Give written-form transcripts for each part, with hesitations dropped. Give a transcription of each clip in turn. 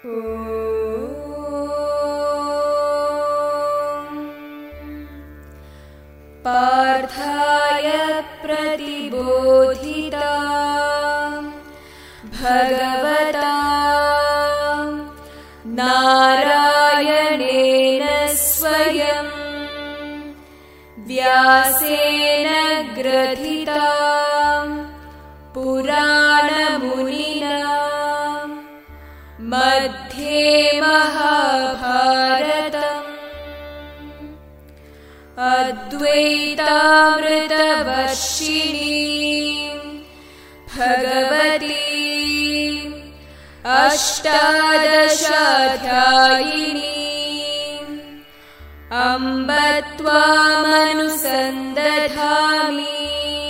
पार्थाय प्रतिबोधिता भगवता नारायणेन स्वयं व्यासेन ग्रथिता पुराणमुनिना मध्ये महाभारतम् अद्वैतामृतवर्षिणीं भगवती अष्टादशाध्यायिनीम् अम्ब त्वामनुसन्दधामि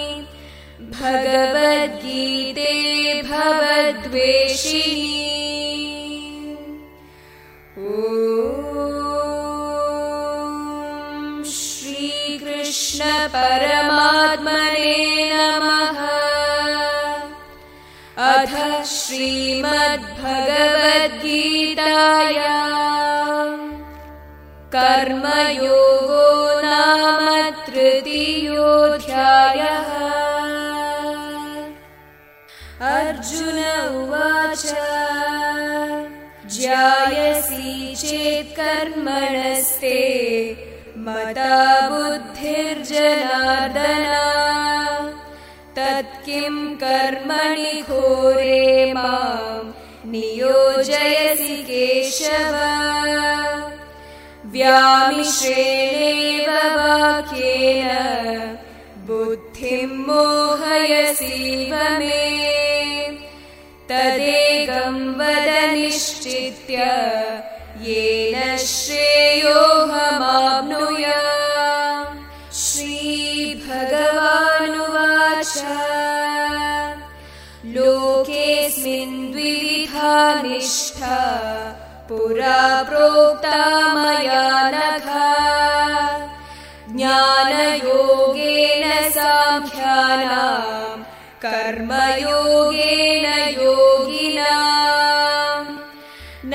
भगवद्गीते भवद्वेषिणी। श्रीकृष्ण परमात्मने नमः। अथ श्रीमद्भगवद्गीतायां कर्मयोगो नाम तृतीयोऽध्यायः। अर्जुन उवाच ज्यायसि चेत् कर्मणस्ते मता बुद्धिर्जनार्दन तत्किं कर्मणि घोरे मां नियोजयसि केशव। व्यामिश्रेणेव वाक्येन बुद्धिं मोहयसीव मे तदेकं वद निश्चित्य येन श्रेयोऽहमाप्नुयाम्। श्रीभगवानुवाच लोकेऽस्मिन् द्विविधा निष्ठा पुरा प्रोक्ता मया नघ। ज्ञानयोगेन साङ्ख्यानां कर्मयोगेन योगिनाम्। न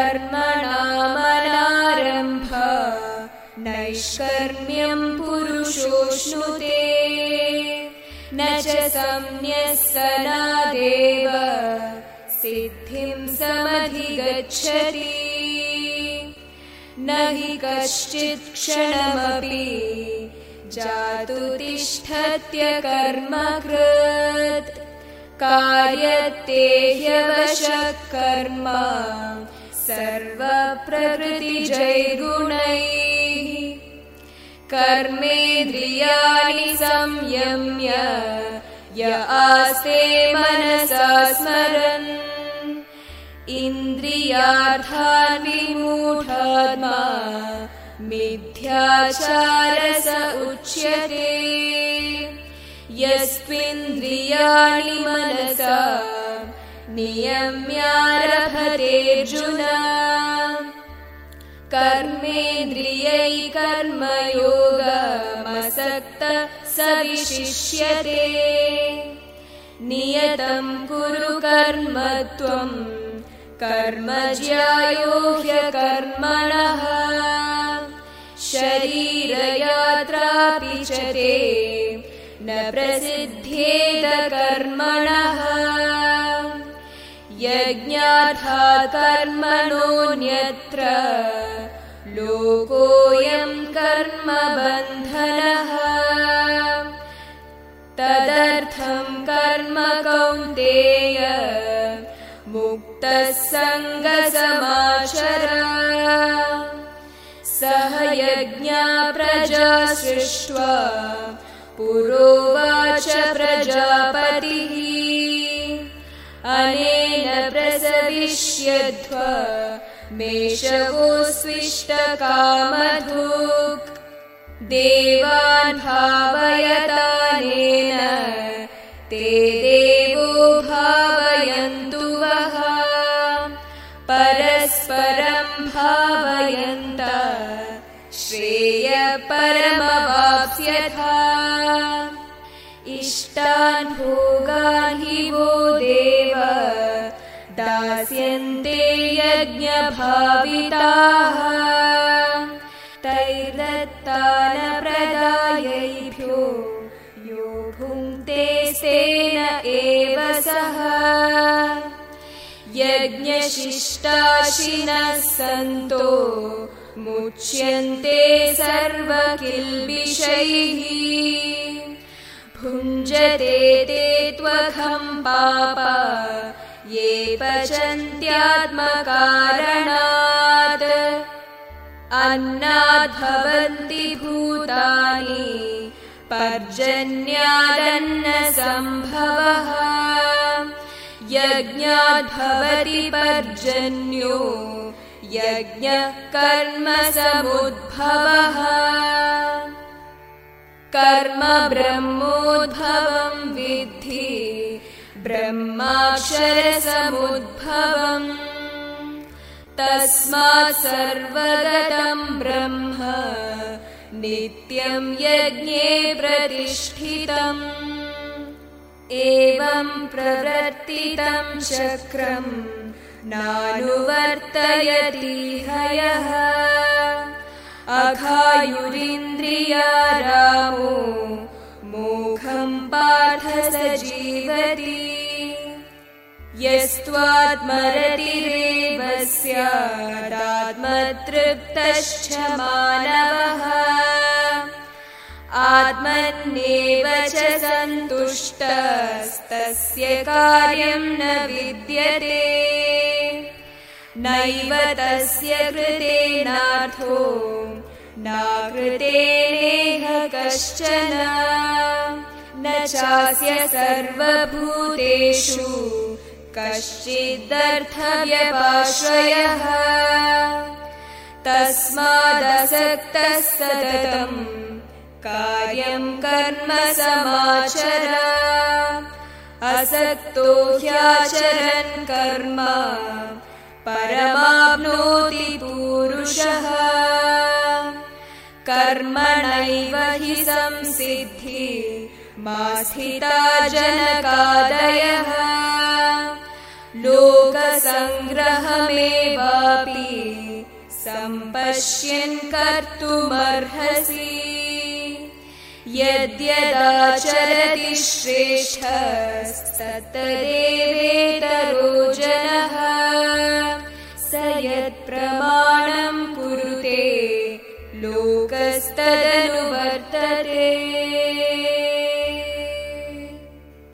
कर्मणामनारम्भः नैष्कर्म्यं पुरुषोऽश्नुते न च संन्यस्सनादेव सिद्धिं समधिगच्छति। न हि कश्चित् क्षणमपि जातु तिष्ठत्य कर्मकृत् कार्यते ह्यवशः कर्म सर्वप्रकृतिजैर्गुणैः। कर्मेन्द्रियाणि संयम्य य आस्ते मनसा स्मरन् इन्द्रियार्थान् विमूढात्मा मिथ्याचारः उच्यते। यस्त्विन्द्रियाणि मनसा नियम्यारभतेऽर्जुन कर्मेन्द्रियैः कर्मयोगमसक्तः स विशिष्यते। नियतं कुरु कर्म त्वं कर्म ज्यायो ह्यकर्मणः शरीरयात्रापि च ते न प्रसिद्ध्येद कर्मणः। यज्ञार्थात् कर्मणोऽन्यत्र लोकोऽयं कर्मबन्धनः। तदर्थं कर्म कौन्तेय मुक्तः सङ्गसमाचर। सह यज्ञा प्रजा सृष्ट्वा पुरोवाच प्रजापतिः अनेन प्रसविष्यध्व मेषवो स्विष्टकामधुक्। देवान् भावयतानेन ते देवो भावयन्तु वः। परस्परं भावयन्तः श्रेयःपरमवाप्स्यथा। इष्टान् भोगान् हि वो देव दास्यन्ते यज्ञभाविताः तैर्दत्तानप्रदायैभ्यो यो भुङ्क्ते सेन एव सः यज्ञशिष्टाशिनः सन्तो मुच्यन्ते सर्वकिल्बिषैः भुञ्जते ते त्वखं पापा ये पचन्त्यात्मकारणात् अन्नाद्भवन्ति भूतानि पर्जन्यादन्नसम्भवः यज्ञाद्भवति पर्जन्यो यज्ञः कर्म समुद्भवः कर्म ब्रह्मोद्भवं विद्धि ब्रह्माक्षरसमुद्भवम् तस्मात् सर्वगतं ब्रह्म नित्यं यज्ञे प्रतिष्ठितम् एवं प्रवर्तितं चक्रं नानुवर्तयति हयः अघायुरिन्द्रिया रामो मोघं पार्थ स जीवति यस्त्वात्मरतिरेव स्यादात्मतृप्तश्च मानवः आत्मन्येव च सन्तुष्टस्तस्य कार्यं न विद्यते नैव तस्य कृतेनार्थो नाकृतेनेह कश्चन न चास्य सर्वभूतेषु कश्चिदर्थव्यपाश्रयः तस्मादसक्तः सततं कार्यं कर्म समाचर असक्तो ह्याचरन् कर्म परमाप्नोति पूरुषः कर्मणैव हि संसिद्धि मा स्थिता जनकादयः लोकसङ्ग्रहमेवापि सम्पश्यन् कर्तुमर्हसि यद्यदाचरति श्रेष्ठस्तत्तदेवेति